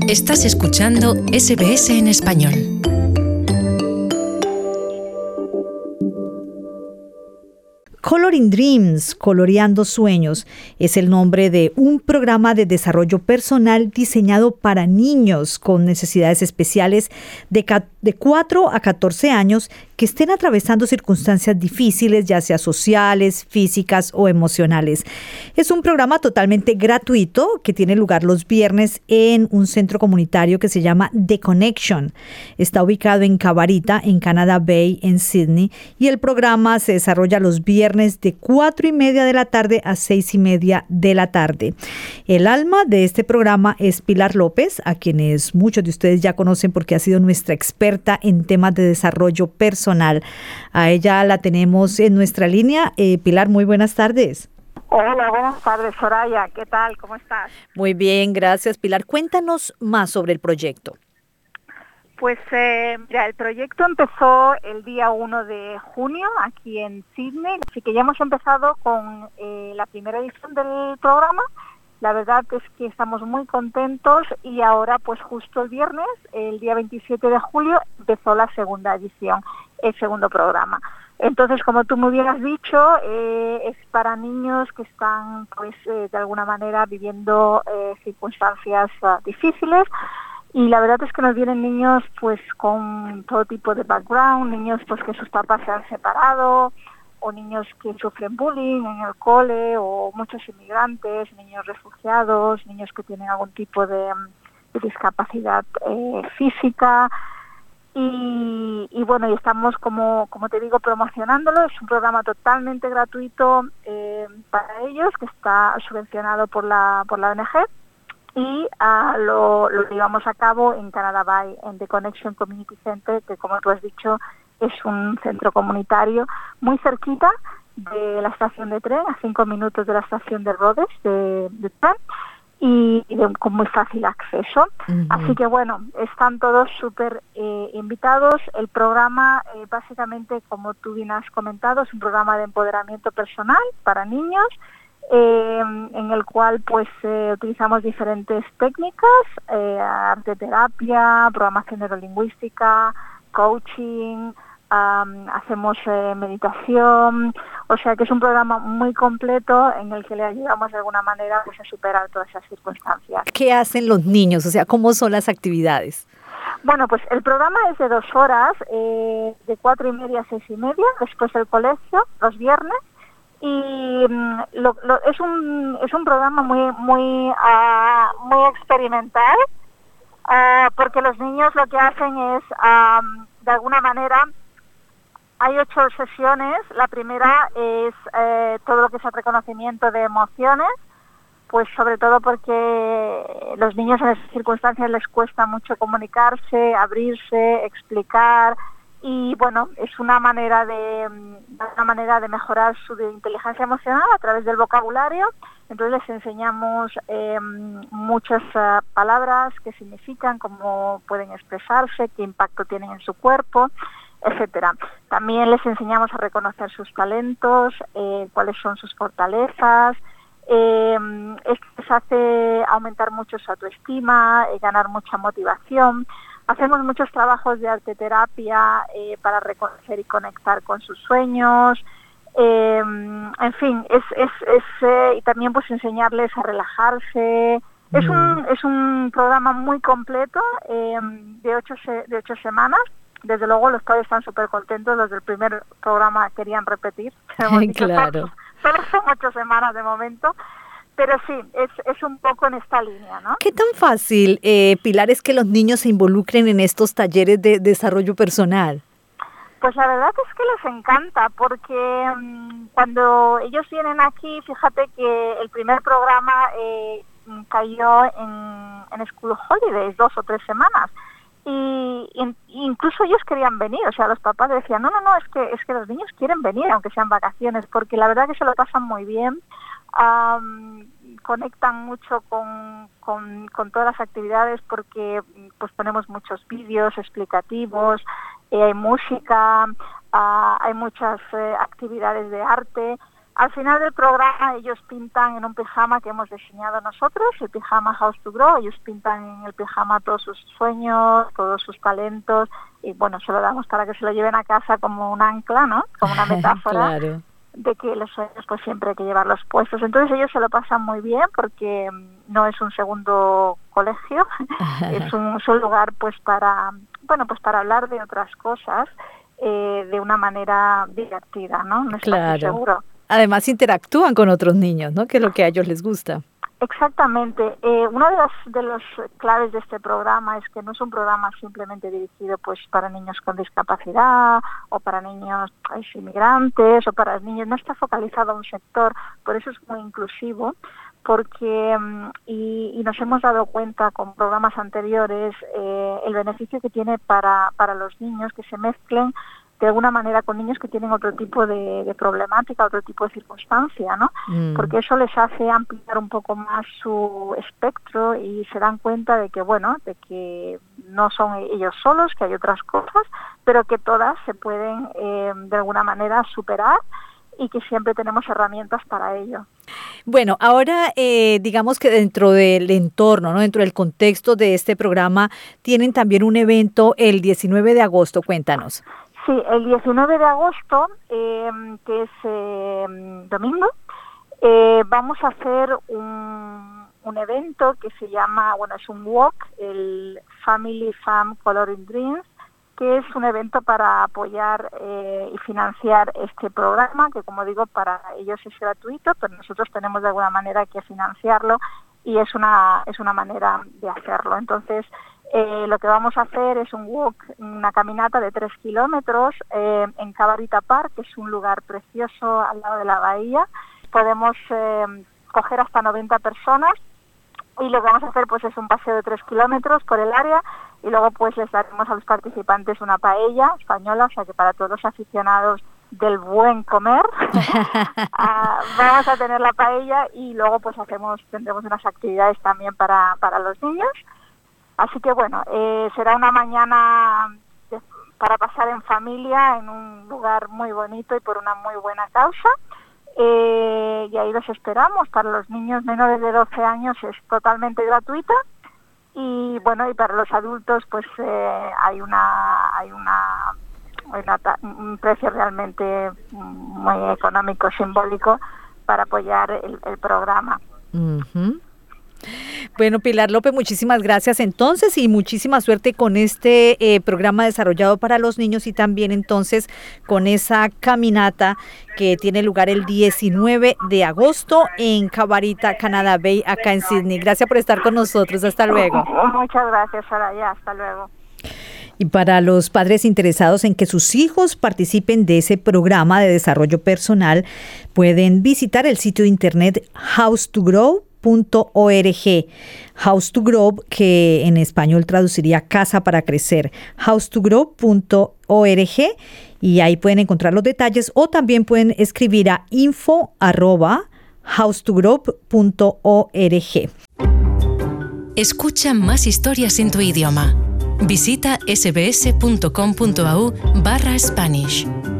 Estás escuchando SBS en español. Coloring Dreams, Coloreando Sueños, es el nombre de un programa de desarrollo personal diseñado para niños con necesidades especiales de 4 a 14 años que estén atravesando circunstancias difíciles, ya sea sociales, físicas o emocionales. Es un programa totalmente gratuito que tiene lugar los viernes en un centro comunitario que se llama The Connection. Está ubicado en Cabarita, en Canada Bay, en Sydney, y el programa se desarrolla los viernes de 4:30 de la tarde a 6:30 de la tarde. El alma de este programa es Pilar López, a quienes muchos de ustedes ya conocen porque ha sido nuestra experta en temas de desarrollo personal. A ella la tenemos en nuestra línea. Pilar, muy buenas tardes. Hola, buenas tardes, Soraya. ¿Qué tal? ¿Cómo estás? Muy bien, gracias, Pilar. Cuéntanos más sobre el proyecto. Pues mira, el proyecto empezó el día 1 de junio aquí en Sydney, así que ya hemos empezado con la primera edición del programa. La verdad es que estamos muy contentos y ahora pues justo el viernes, el día 27 de julio, empezó la segunda edición, el segundo programa. Entonces, como tú muy bien has dicho, es para niños que están pues de alguna manera viviendo circunstancias difíciles. Y la verdad es que nos vienen niños pues con todo tipo de background, niños pues que sus papás se han separado, o niños que sufren bullying en el cole, o muchos inmigrantes, niños refugiados, niños que tienen algún tipo de discapacidad física. Y bueno, y estamos como te digo promocionándolo. Es un programa totalmente gratuito para ellos, que está subvencionado por la ONG. Y lo llevamos a cabo en Canada Bay, en The Connection Community Center, que como tú has dicho es un centro comunitario muy cerquita de la estación de tren, a 5 minutos de la estación de Rhodes de tren, y con muy fácil acceso. Uh-huh. Así que bueno, están todos súper invitados. El programa, básicamente, como tú bien has comentado, es un programa de empoderamiento personal para niños, en el cual pues utilizamos diferentes técnicas, arte terapia, programación neurolingüística, coaching, hacemos meditación, o sea que es un programa muy completo en el que le ayudamos de alguna manera pues a superar todas esas circunstancias. ¿Qué hacen los niños? O sea, ¿cómo son las actividades? Bueno, pues el programa es de 2 horas, de 4:30 a 6:30, después del colegio, los viernes. Y es un programa muy experimental, porque los niños lo que hacen es, de alguna manera, hay 8 sesiones. La primera es todo lo que es el reconocimiento de emociones, pues sobre todo porque los niños en esas circunstancias les cuesta mucho comunicarse, abrirse, explicar. Y bueno, es una manera de mejorar su inteligencia emocional a través del vocabulario. Entonces les enseñamos muchas palabras, qué significan, cómo pueden expresarse, qué impacto tienen en su cuerpo, etcétera. También les enseñamos a reconocer sus talentos, cuáles son sus fortalezas. Esto les hace aumentar mucho su autoestima, ganar mucha motivación. Hacemos muchos trabajos de arte terapia para reconocer y conectar con sus sueños. En fin, y también pues enseñarles a relajarse. Es un programa muy completo, de 8 semanas. Desde luego los padres están súper contentos. Los del primer programa querían repetir. Claro. Pero son 8 semanas de momento. Pero sí, es un poco en esta línea, ¿no? ¿Qué tan fácil, Pilar, es que los niños se involucren en estos talleres de desarrollo personal? Pues la verdad es que les encanta, porque cuando ellos vienen aquí, fíjate que el primer programa cayó en School Holidays, 2 o 3 semanas. Y incluso ellos querían venir, o sea, los papás decían, no, es que los niños quieren venir, aunque sean vacaciones, porque la verdad que se lo pasan muy bien. Conectan mucho con todas las actividades, porque pues ponemos muchos vídeos explicativos, hay música, hay muchas actividades de arte. Al final del programa ellos pintan en un pijama que hemos diseñado nosotros, el pijama House to Grow. Ellos pintan en el pijama todos sus sueños, todos sus talentos, y bueno, se lo damos para que se lo lleven a casa como un ancla, ¿no? Como una metáfora. Claro. De que los sueños pues siempre hay que llevarlos puestos. Entonces ellos se lo pasan muy bien porque no es un segundo colegio, es un lugar pues para hablar de otras cosas de una manera divertida, ¿no? Un espacio seguro. Además interactúan con otros niños, ¿no? Que es lo que a ellos les gusta. Exactamente. Una de los claves de este programa es que no es un programa simplemente dirigido pues para niños con discapacidad o para niños inmigrantes o para niños. No está focalizado a un sector, por eso es muy inclusivo, porque y nos hemos dado cuenta con programas anteriores el beneficio que tiene para los niños que se mezclen de alguna manera con niños que tienen otro tipo de problemática, otro tipo de circunstancia, ¿no? Porque eso les hace ampliar un poco más su espectro y se dan cuenta de que no son ellos solos, que hay otras cosas, pero que todas se pueden de alguna manera superar y que siempre tenemos herramientas para ello. Bueno, ahora digamos que dentro del entorno, ¿no? Dentro del contexto de este programa, tienen también un evento el 19 de agosto, cuéntanos. Sí, el 19 de agosto, que es domingo, vamos a hacer un evento que se llama, es un walk, el Family Fam Coloring Dreams, que es un evento para apoyar y financiar este programa, que como digo, para ellos es gratuito, pero nosotros tenemos de alguna manera que financiarlo y es una manera de hacerlo. Entonces, lo que vamos a hacer es un walk, una caminata de 3 kilómetros en Cabarita Park, que es un lugar precioso al lado de la bahía. Podemos coger hasta 90 personas y lo que vamos a hacer pues es un paseo de 3 kilómetros por el área y luego pues les daremos a los participantes una paella española, o sea que para todos los aficionados del buen comer vamos a tener la paella y luego pues tendremos unas actividades también para los niños. Así que será una mañana para pasar en familia en un lugar muy bonito y por una muy buena causa. Y ahí los esperamos. Para los niños menores de 12 años es totalmente gratuita y y para los adultos pues hay un precio realmente muy económico, simbólico para apoyar el programa. Uh-huh. Bueno, Pilar López, muchísimas gracias entonces y muchísima suerte con este programa desarrollado para los niños y también entonces con esa caminata que tiene lugar el 19 de agosto en Cabarita, Canada Bay, acá en Sydney. Gracias por estar con nosotros. Hasta luego. Muchas gracias, Soraya. Hasta luego. Y para los padres interesados en que sus hijos participen de ese programa de desarrollo personal, pueden visitar el sitio de internet house2grow.org. House to Grow, que en español traduciría Casa para Crecer, house2grow.org, y ahí pueden encontrar los detalles o también pueden escribir a info@house2grow.org. Escucha más historias en tu idioma. Visita sbs.com.au/Spanish.